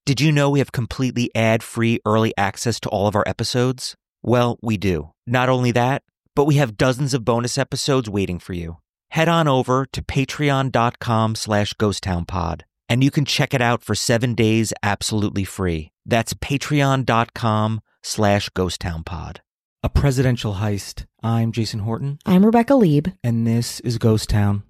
Did you know we have completely ad-free early access to all of our episodes? Well, we do. Not only that, but we have dozens of bonus episodes waiting for you. Head on over to patreon.com/ghosttownpod, and you can check it out for 7 days absolutely free. That's patreon.com/ghosttownpod. A presidential heist. I'm Jason Horton. I'm Rebecca Lieb. And this is Ghost Town.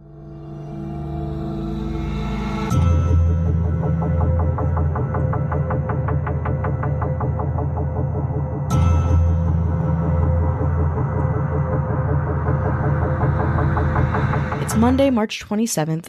It's Monday, March 27th,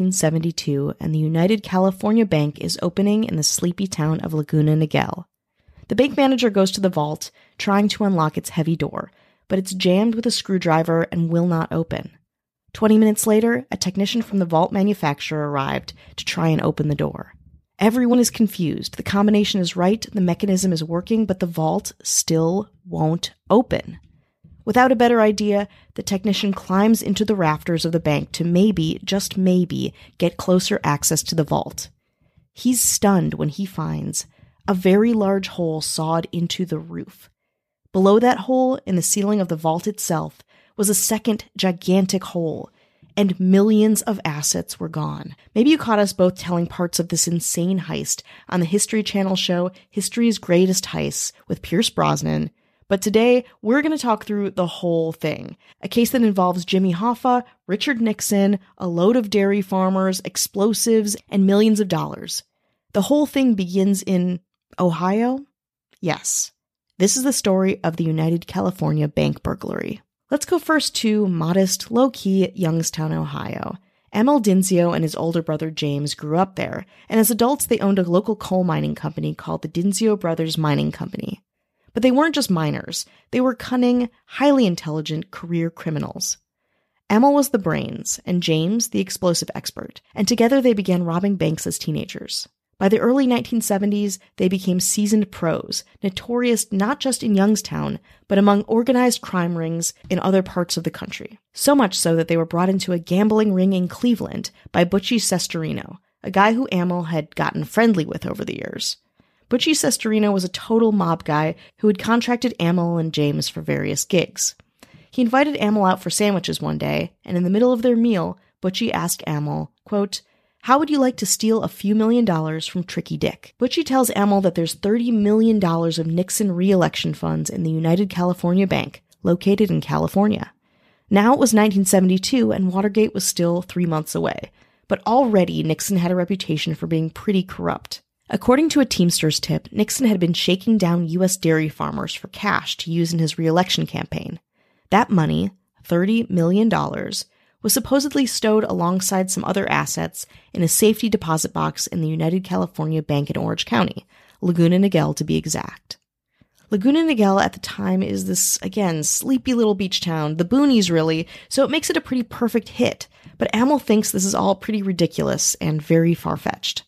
1972, and the United California Bank is opening in the sleepy town of Laguna Niguel. The bank manager goes to the vault, trying to unlock its heavy door, but it's jammed with a screwdriver and will not open. 20 minutes later, a technician from the vault manufacturer arrived to try and open the door. Everyone is confused. The combination is right, the mechanism is working, but the vault still won't open. Without a better idea, the technician climbs into the rafters of the bank to maybe, just maybe, get closer access to the vault. He's stunned when he finds a very large hole sawed into the roof. Below that hole, in the ceiling of the vault itself, was a second gigantic hole, and millions of assets were gone. Maybe you caught us both telling parts of this insane heist on the History Channel show History's Greatest Heists with Pierce Brosnan. But today, we're going to talk through the whole thing. A case that involves Jimmy Hoffa, Richard Nixon, a load of dairy farmers, explosives, and millions of dollars. The whole thing begins in Ohio? Yes. This is the story of the United California Bank burglary. Let's go first to modest, low-key Youngstown, Ohio. Emil Dinzio and his older brother James grew up there, and as adults they owned a local coal mining company called the Dinzio Brothers Mining Company. But they weren't just miners. They were cunning, highly intelligent career criminals. Emil was the brains, and James the explosive expert, and together they began robbing banks as teenagers. By the early 1970s, they became seasoned pros, notorious not just in Youngstown, but among organized crime rings in other parts of the country. So much so that they were brought into a gambling ring in Cleveland by Butchie Sestorino, a guy who Emil had gotten friendly with over the years. Butchie Sestorino was a total mob guy who had contracted Emil and James for various gigs. He invited Emil out for sandwiches one day, and in the middle of their meal, Butchie asked Emil, quote, "How would you like to steal a few $1 million from Tricky Dick?" Butchie tells Emil that there's $30 million of Nixon re-election funds in the United California Bank, located in California. Now it was 1972, and Watergate was still 3 months away, but already Nixon had a reputation for being pretty corrupt. According to a Teamsters tip, Nixon had been shaking down U.S. dairy farmers for cash to use in his re-election campaign. That money, $30 million, was supposedly stowed alongside some other assets in a safety deposit box in the United California Bank in Orange County, Laguna Niguel to be exact. Laguna Niguel at the time is this, again, sleepy little beach town, the boonies really, so it makes it a pretty perfect hit, but Emil thinks this is all pretty ridiculous and very far-fetched.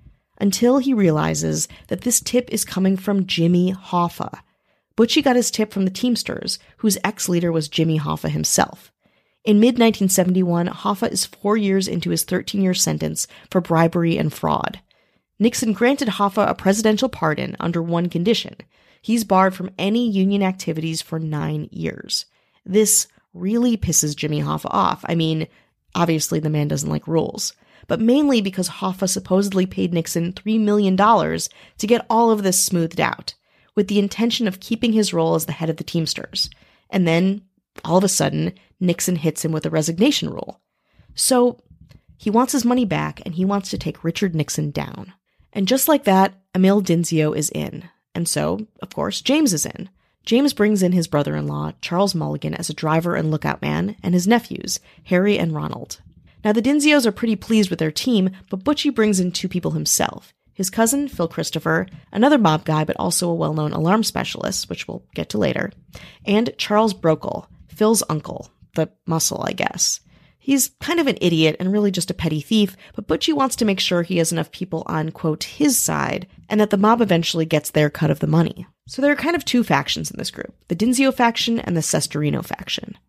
Until he realizes that this tip is coming from Jimmy Hoffa. Butchie got his tip from the Teamsters, whose ex-leader was Jimmy Hoffa himself. In mid-1971, Hoffa is 4 years into his 13-year sentence for bribery and fraud. Nixon granted Hoffa a presidential pardon under one condition. He's barred from any union activities for 9 years. This really pisses Jimmy Hoffa off. I mean, obviously the man doesn't like rules. But mainly because Hoffa supposedly paid Nixon $3 million to get all of this smoothed out, with the intention of keeping his role as the head of the Teamsters. And then, all of a sudden, Nixon hits him with a resignation rule. So, he wants his money back, and he wants to take Richard Nixon down. And just like that, Emil Dinzio is in. And so, of course, James is in. James brings in his brother-in-law, Charles Mulligan, as a driver and lookout man, and his nephews, Harry and Ronald. Now, the Dinzios are pretty pleased with their team, but Butchie brings in 2 people himself. His cousin, Phil Christopher, another mob guy but also a well-known alarm specialist, which we'll get to later, and Charles Brokel, Phil's uncle, the muscle, I guess. He's kind of an idiot and really just a petty thief, but Butchie wants to make sure he has enough people on, quote, his side, and that the mob eventually gets their cut of the money. So there are kind of 2 factions in this group, the Dinzio faction and the Sestorino faction.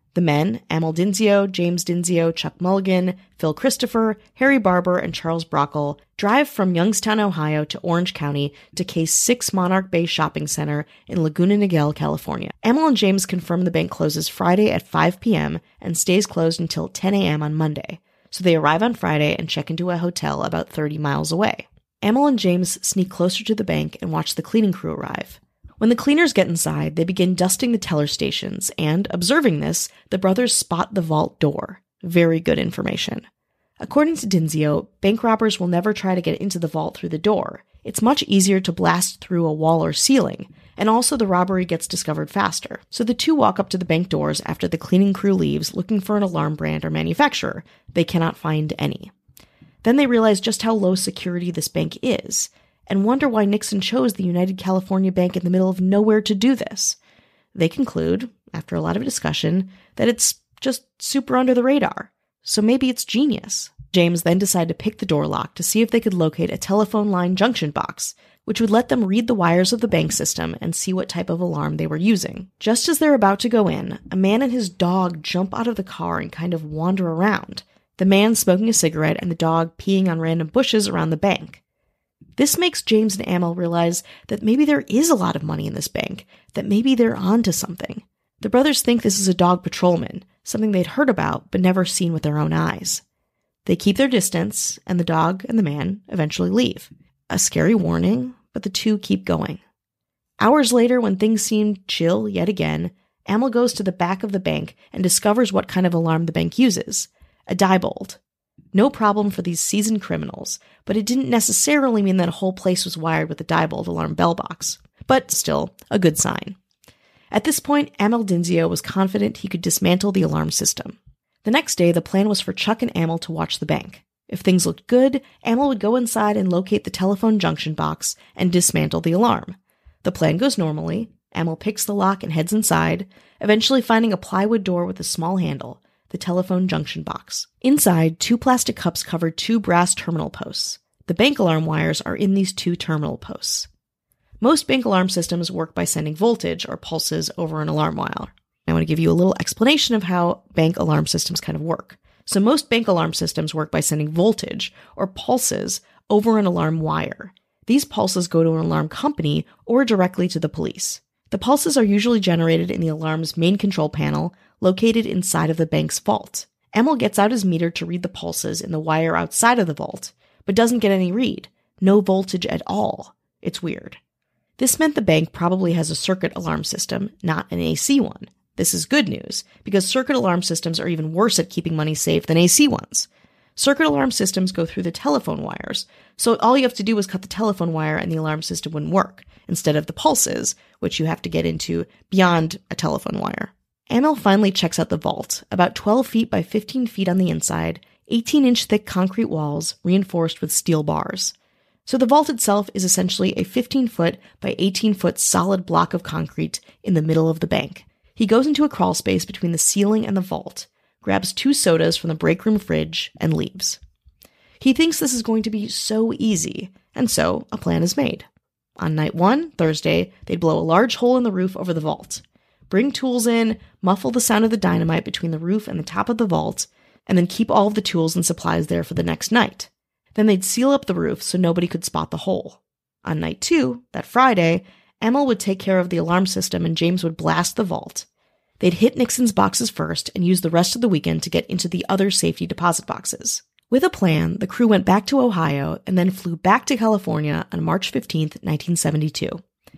The men, Amel Dinzio, James Dinzio, Chuck Mulligan, Phil Christopher, Harry Barber, and Charles Brockle, drive from Youngstown, Ohio to Orange County to case 6 Monarch Bay Shopping Center in Laguna Niguel, California. Amel and James confirm the bank closes Friday at 5 p.m. and stays closed until 10 a.m. on Monday, so they arrive on Friday and check into a hotel about 30 miles away. Amel and James sneak closer to the bank and watch the cleaning crew arrive. When the cleaners get inside, they begin dusting the teller stations, and, observing this, the brothers spot the vault door. Very good information. According to Dinzio, bank robbers will never try to get into the vault through the door. It's much easier to blast through a wall or ceiling, and also the robbery gets discovered faster. So the two walk up to the bank doors after the cleaning crew leaves looking for an alarm brand or manufacturer. They cannot find any. Then they realize just how low security this bank is, and wonder why Nixon chose the United California Bank in the middle of nowhere to do this. They conclude, after a lot of discussion, that it's just super under the radar, so maybe it's genius. James then decided to pick the door lock to see if they could locate a telephone line junction box, which would let them read the wires of the bank system and see what type of alarm they were using. Just as they're about to go in, a man and his dog jump out of the car and kind of wander around, the man smoking a cigarette and the dog peeing on random bushes around the bank. This makes James and Amel realize that maybe there is a lot of money in this bank, that maybe they're onto something. The brothers think this is a dog patrolman, something they'd heard about but never seen with their own eyes. They keep their distance, and the dog and the man eventually leave. A scary warning, but the two keep going. Hours later, when things seem chill yet again, Amel goes to the back of the bank and discovers what kind of alarm the bank uses: a Diebold. No problem for these seasoned criminals, but it didn't necessarily mean that a whole place was wired with a Diebold alarm bell box. But still, a good sign. At this point, Amel Dinzio was confident he could dismantle the alarm system. The next day, the plan was for Chuck and Amel to watch the bank. If things looked good, Amel would go inside and locate the telephone junction box and dismantle the alarm. The plan goes normally. Amel picks the lock and heads inside, eventually finding a plywood door with a small handle, the telephone junction box. Inside, 2 plastic cups cover 2 brass terminal posts. The bank alarm wires are in these 2 terminal posts. Most bank alarm systems work by sending voltage or pulses over an alarm wire. I want to give you a little explanation of how bank alarm systems kind of work. So most bank alarm systems work by sending voltage or pulses over an alarm wire. These pulses go to an alarm company or directly to the police. The pulses are usually generated in the alarm's main control panel, located inside of the bank's vault. Amel gets out his meter to read the pulses in the wire outside of the vault, but doesn't get any read. No voltage at all. It's weird. This meant the bank probably has a circuit alarm system, not an AC one. This is good news, because circuit alarm systems are even worse at keeping money safe than AC ones. Circuit alarm systems go through the telephone wires, so all you have to do is cut the telephone wire and the alarm system wouldn't work, instead of the pulses, which you have to get into beyond a telephone wire. Amel finally checks out the vault, about 12 feet by 15 feet on the inside, 18-inch thick concrete walls reinforced with steel bars. So the vault itself is essentially a 15-foot by 18-foot solid block of concrete in the middle of the bank. He goes into a crawl space between the ceiling and the vault, grabs 2 sodas from the break room fridge, and leaves. He thinks this is going to be so easy, and so a plan is made. On night 1, Thursday, they'd blow a large hole in the roof over the vault, bring tools in, muffle the sound of the dynamite between the roof and the top of the vault, and then keep all of the tools and supplies there for the next night. Then they'd seal up the roof so nobody could spot the hole. On night 2, that Friday, Amel would take care of the alarm system and James would blast the vault. They'd hit Nixon's boxes first and use the rest of the weekend to get into the other safety deposit boxes. With a plan, the crew went back to Ohio and then flew back to California on March 15th, 1972,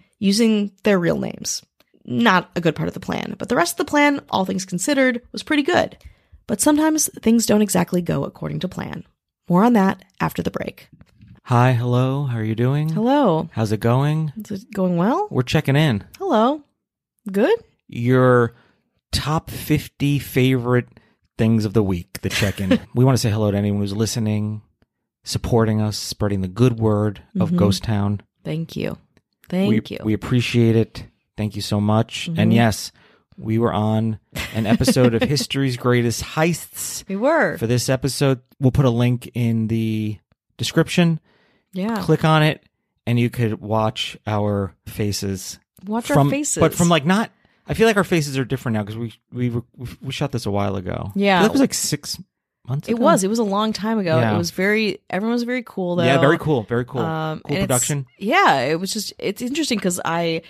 using their real names. Not a good part of the plan, but the rest of the plan, all things considered, was pretty good. But sometimes things don't exactly go according to plan. More on that after the break. Hi, hello, how are you doing? Hello. How's it going? Is it going well? We're checking in. Hello. Good? Your top 50 favorite things of the week, the check-in. We want to say hello to anyone who's listening, supporting us, spreading the good word of Ghost Town. Thank you. Thank you. We appreciate it. Thank you so much. And yes, we were on an episode of History's Greatest Heists. We were. For this episode, we'll put a link in the description. Yeah. Click on it, and you could watch our faces. Watch our faces. But from like not I feel like our faces are different now because we shot this a while ago. Yeah. That was like 6 months ago. It was a long time ago. Yeah. It was everyone was very cool though. Yeah, very cool. Very cool. And Cool production. It's interesting because I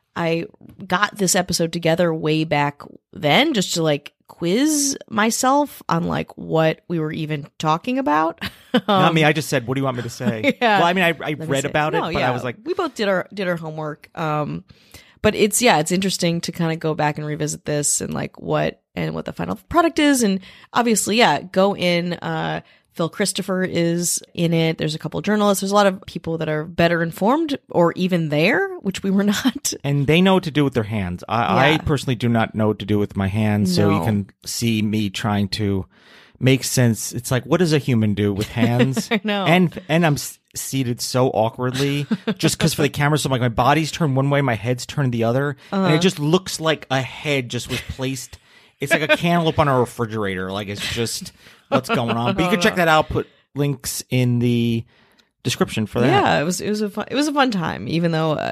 got this episode together way back then just to like quiz myself on like what we were even talking about. Not me. I just said, "What do you want me to say?" Yeah. Well, I mean, I read about it, but I was like, we both did our homework. But it's interesting to kind of go back and revisit this and like what the final product is, and obviously, go in. Phil Christopher is in it. There's a couple of journalists. There's a lot of people that are better informed or even there, which we were not. And they know what to do with their hands. I personally do not know what to do with my hands. So you can see me trying to make sense. It's like, what does a human do with hands? I know. And I'm seated so awkwardly just because for the camera. So I'm like, my body's turned one way, my head's turned the other. And it just looks like a head just was placed. It's like a cantaloupe on a refrigerator. Like it's just what's going on. But you can check that out. Put links in the description for that. Yeah, it was a fun time. Even though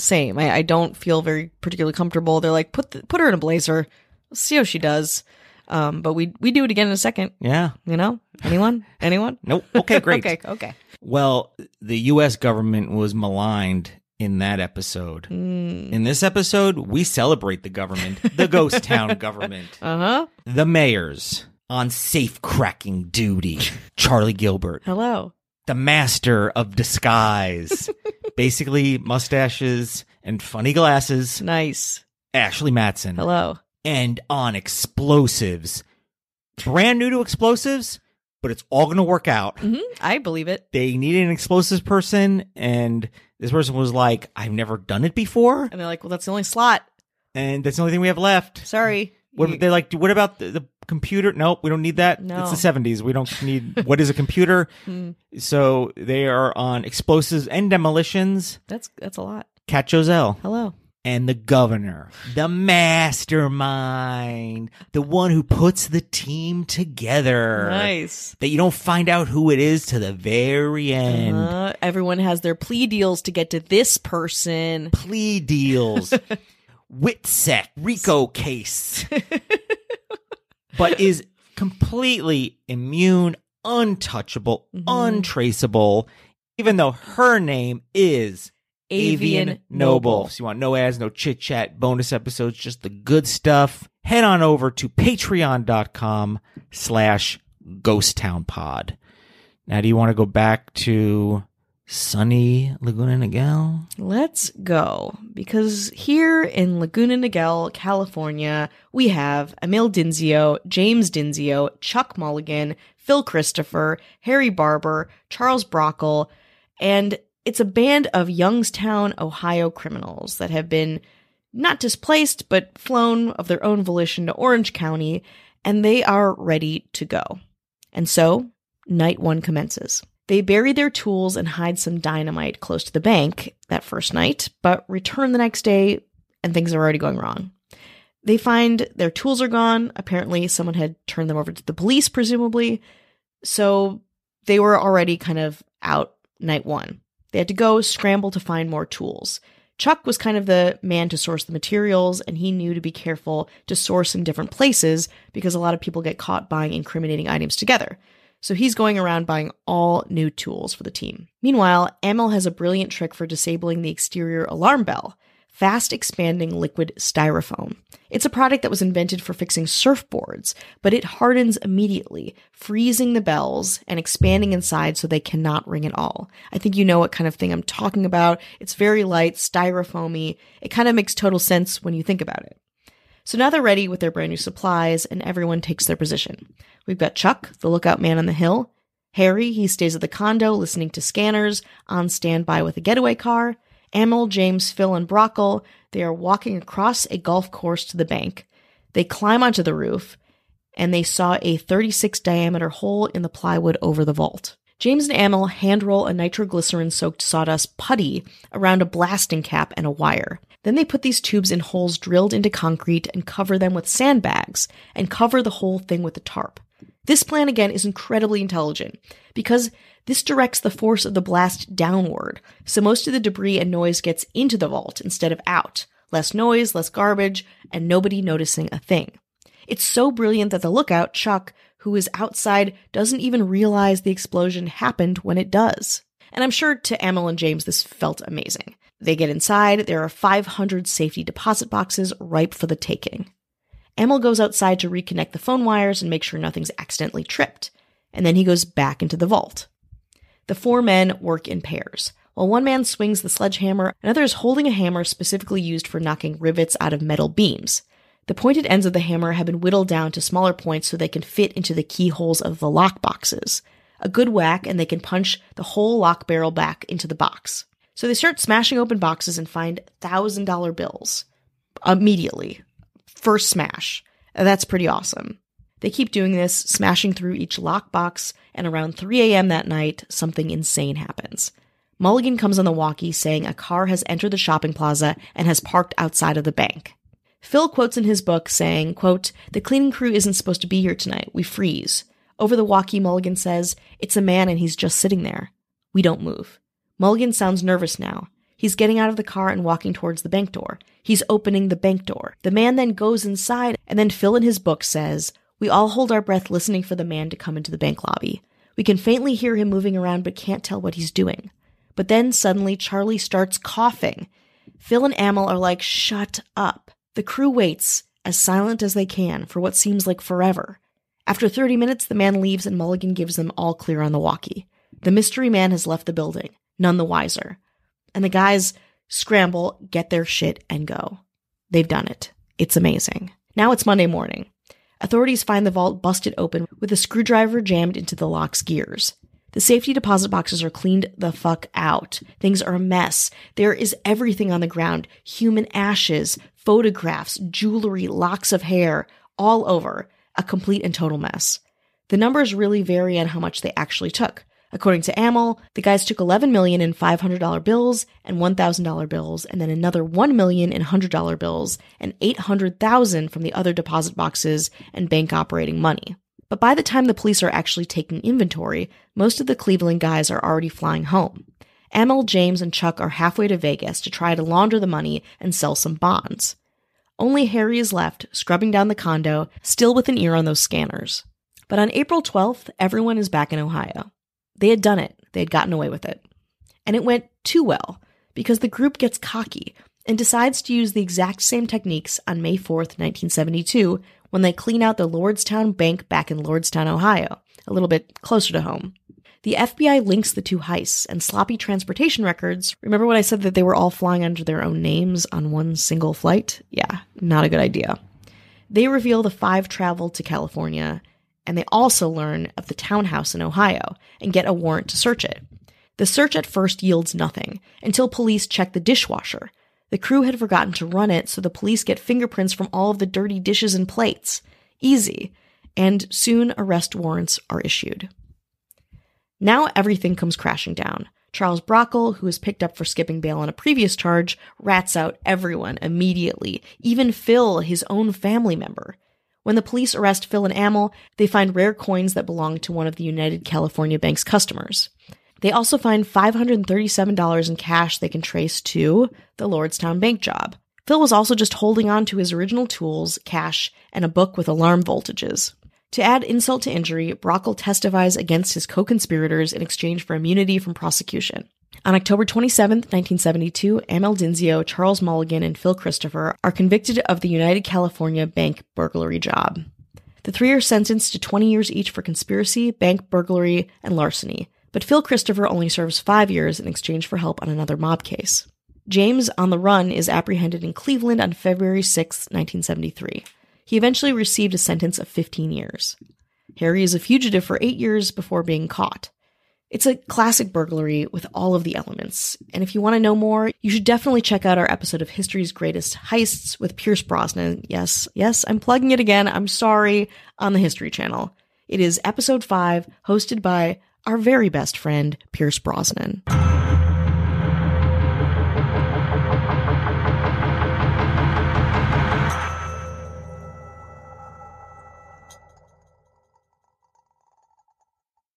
I don't feel very particularly comfortable. They're like put her in a blazer. Let's see how she does. But we do it again in a second. Yeah. You know, anyone? Nope. Okay, great. Okay. Well, the U.S. government was maligned in that episode. In this episode, we celebrate the government, the ghost town government. The mayors on safe cracking duty. Charlie Gilbert. Hello. The master of disguise. Basically, mustaches and funny glasses. Nice. Ashley Matson. Hello. And on explosives. Brand new to explosives, but it's all going to work out. I believe it. They needed an explosives person, and this person was like, I've never done it before. And they're like, well, that's the only slot. And that's the only thing we have left. Sorry. They're like, what about the computer? Nope, we don't need that. No. It's the 70s. We don't need, what is a computer? So they are on explosives and demolitions. That's a lot. Kat Joselle. Hello. And the governor, the mastermind, the one who puts the team together. Nice. That you don't find out who it is to the very end. Everyone has their plea deals to get to this person. Plea deals. Witsec, RICO case. But is completely immune, untouchable, untraceable, even though her name is Avian Noble. So you want no ads, no chit chat, bonus episodes, just the good stuff. Head on over to patreon.com/ghosttownpod. Now, do you want to go back to sunny Laguna Niguel? Let's go. Because here in Laguna Niguel, California, we have Emil Dinzio, James Dinzio, Chuck Mulligan, Phil Christopher, Harry Barber, Charles Brockle, and it's a band of Youngstown, Ohio criminals that have been not displaced, but flown of their own volition to Orange County, and they are ready to go. And so, night one commences. They bury their tools and hide some dynamite close to the bank that first night, but return the next day, and things are already going wrong. They find their tools are gone. Apparently, someone had turned them over to the police, presumably. So, they were already kind of out night one. They had to go scramble to find more tools. Chuck was kind of the man to source the materials, and he knew to be careful to source in different places because a lot of people get caught buying incriminating items together. So he's going around buying all new tools for the team. Meanwhile, Emil has a brilliant trick for disabling the exterior alarm bell. Fast expanding liquid styrofoam. It's a product that was invented for fixing surfboards, but it hardens immediately, freezing the bells and expanding inside so they cannot ring at all. I think you know what kind of thing I'm talking about. It's very light, styrofoamy. It kind of makes total sense when you think about it. So now they're ready with their brand new supplies, and everyone takes their position. We've got Chuck, the lookout man on the hill. Harry, he stays at the condo listening to scanners, on standby with a getaway car. Emil, James, Phil, and Brockle, they are walking across a golf course to the bank. They climb onto the roof, and they saw a 36-diameter hole in the plywood over the vault. James and Emil hand-roll a nitroglycerin-soaked sawdust putty around a blasting cap and a wire. Then they put these tubes in holes drilled into concrete and cover them with sandbags, and cover the whole thing with a tarp. This plan, again, is incredibly intelligent, because this directs the force of the blast downward, so most of the debris and noise gets into the vault instead of out, Less noise, less garbage, and nobody noticing a thing. It's so brilliant that the lookout, Chuck, who is outside, doesn't even realize the explosion happened when it does. And I'm sure to Amel and James this felt amazing. They get inside, there are 500 safety deposit boxes ripe for the taking. Amel goes outside to reconnect the phone wires and make sure nothing's accidentally tripped, and then he goes back into the vault. The 4 men work in pairs. While one man swings the sledgehammer, another is holding a hammer specifically used for knocking rivets out of metal beams. The pointed ends of the hammer have been whittled down to smaller points so they can fit into the keyholes of the lock boxes. A good whack and they can punch the whole lock barrel back into the box. So they start smashing open boxes and find $1,000 bills. Immediately. First smash. That's pretty awesome. They keep doing this, smashing through each lock box, and around 3 a.m. that night, something insane happens. Mulligan comes on the walkie saying a car has entered the shopping plaza and has parked outside of the bank. Phil quotes in his book saying, quote, "The cleaning crew isn't supposed to be here tonight. We freeze." Over the walkie, Mulligan says, "It's a man and he's just sitting there." We don't move. Mulligan sounds nervous now. He's getting out of the car and walking towards the bank door. He's opening the bank door. The man then goes inside, and then Phil in his book says, "We all hold our breath listening for the man to come into the bank lobby. We can faintly hear him moving around but can't tell what he's doing. But then suddenly Charlie starts coughing. Phil and Amel are like, 'Shut up.' The crew waits, as silent as they can, for what seems like forever. After 30 minutes, the man leaves and Mulligan gives them all clear on the walkie. The mystery man has left the building, none the wiser. And the guys scramble, get their shit, and go. They've done it. It's amazing. Now it's Monday morning. Authorities find the vault busted open with a screwdriver jammed into the lock's gears. The safety deposit boxes are cleaned the fuck out. Things are a mess. There is everything on the ground. Human ashes, photographs, jewelry, locks of hair, all over. A complete and total mess. The numbers really vary on how much they actually took. According to Amel, the guys took $11 million in $500 bills and $1,000 bills, and then another $1 million in $100 bills and $800,000 from the other deposit boxes and bank operating money. But by the time the police are actually taking inventory, most of the Cleveland guys are already flying home. Amel, James, and Chuck are halfway to Vegas to try to launder the money and sell some bonds. Only Harry is left, scrubbing down the condo, still with an ear on those scanners. But on April 12th, everyone is back in Ohio. They had done it. They had gotten away with it. And it went too well, because the group gets cocky and decides to use the exact same techniques on May 4th, 1972, when they clean out the Lordstown Bank back in Lordstown, Ohio, a little bit closer to home. The FBI links the two heists and sloppy transportation records. Remember when I said that they were all flying under their own names on one single flight? Yeah, not a good idea. They reveal the 5 traveled to California, and they also learn of the townhouse in Ohio and get a warrant to search it. The search at first yields nothing until police check the dishwasher. The crew had forgotten to run it, so the police get fingerprints from all of the dirty dishes and plates. Easy. And soon arrest warrants are issued. Now everything comes crashing down. Charles Brockle, who was picked up for skipping bail on a previous charge, rats out everyone immediately, even Phil, his own family member. When the police arrest Phil and Amel, they find rare coins that belong to one of the United California Bank's customers. They also find $537 in cash they can trace to the Lordstown Bank job. Phil was also just holding on to his original tools, cash, and a book with alarm voltages. To add insult to injury, Brockle testifies against his co-conspirators in exchange for immunity from prosecution. On October 27, 1972, Amel Dinzio, Charles Mulligan, and Phil Christopher are convicted of the United California Bank burglary job. The 3 are sentenced to 20 years each for conspiracy, bank burglary, and larceny, but Phil Christopher only serves 5 years in exchange for help on another mob case. James, on the run, is apprehended in Cleveland on February 6, 1973. He eventually received a sentence of 15 years. Harry is a fugitive for 8 years before being caught. It's a classic burglary with all of the elements, and if you want to know more, you should definitely check out our episode of History's Greatest Heists with Pierce Brosnan. Yes, I'm plugging it again, I'm sorry, on the History Channel. It is episode 5, hosted by our very best friend, Pierce Brosnan.